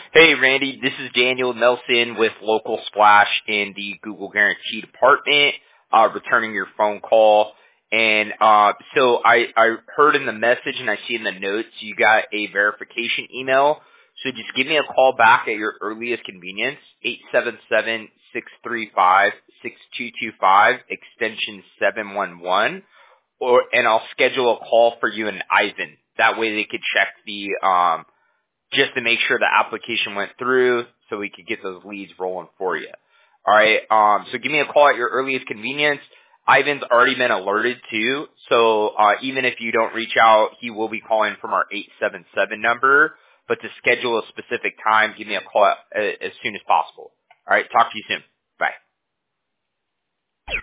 Hey, Randy, this is Daniel Nelson with Local Splash in the Google Guarantee Department, returning your phone call. And so I heard in the message and I see in the notes you got a verification email. So just give me a call back at your earliest convenience, 877-635-6225, extension 711, and I'll schedule a call for you and Ivan. That way they could check the just to make sure the application went through so we could get those leads rolling for you. All right. So give me a call at your earliest convenience. Ivan's already been alerted too. So even if you don't reach out, he will be calling from our 877 number. But to schedule a specific time, give me a call as soon as possible. All right. Talk to you soon.